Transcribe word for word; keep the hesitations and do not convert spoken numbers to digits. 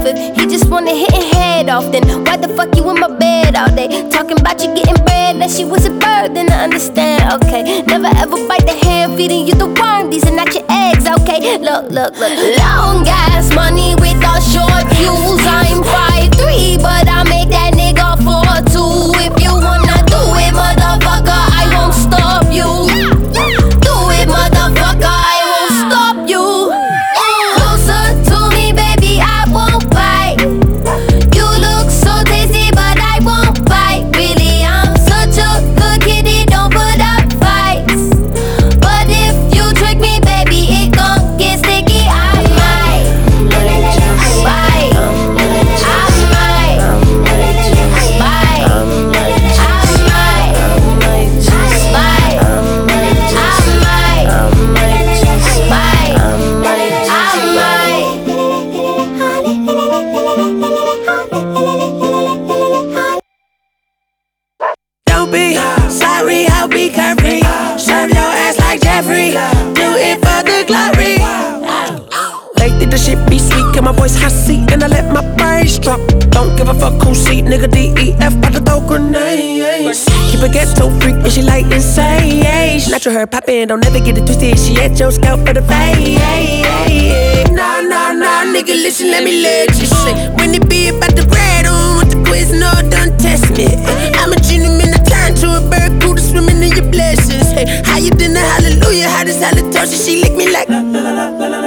If he just wanna hit and head off, then why the fuck you in my bed all day? Talking about you getting bread, that she was a bird, then I understand, okay. Never ever bite the hand feeding you the worm, these are not your eggs, okay. Look, look, look. Long ass money with all short fuse. I'm five three, but I make that nigga four two. If you wanna do it, motherfucker, I won't stop you. Do it, motherfucker, I won't stop you. Closer to me, baby, I won't bite. You look so tasty, but I won't bite. Really, I'm such a good kitty, don't put up fights. But if you trick me, baby, it gon' get sticky. I might bite. I might bite. I might bite. I might bite. Don't be sorry, I'll be carefree. Serve your ass like Jeffrey. Do it for the glory. Lately the shit be sweet, get my voice hot seat, and I let my bass drop. Don't give a fuck who seat, nigga. D E F by the throw grenades. Keep a ghetto freak and she like insane. Natural her poppin', don't never get it twisted. She at your scalp for the fade. Nah, nah, nah, nigga, listen, let me let you say. When it be about the bread on with the quiz, no, don't test me. I'm a gentleman, I turn to a bird, cool to swimming in your blessings. Hey, how you dinner, hallelujah, how this halitosis, she lick me like.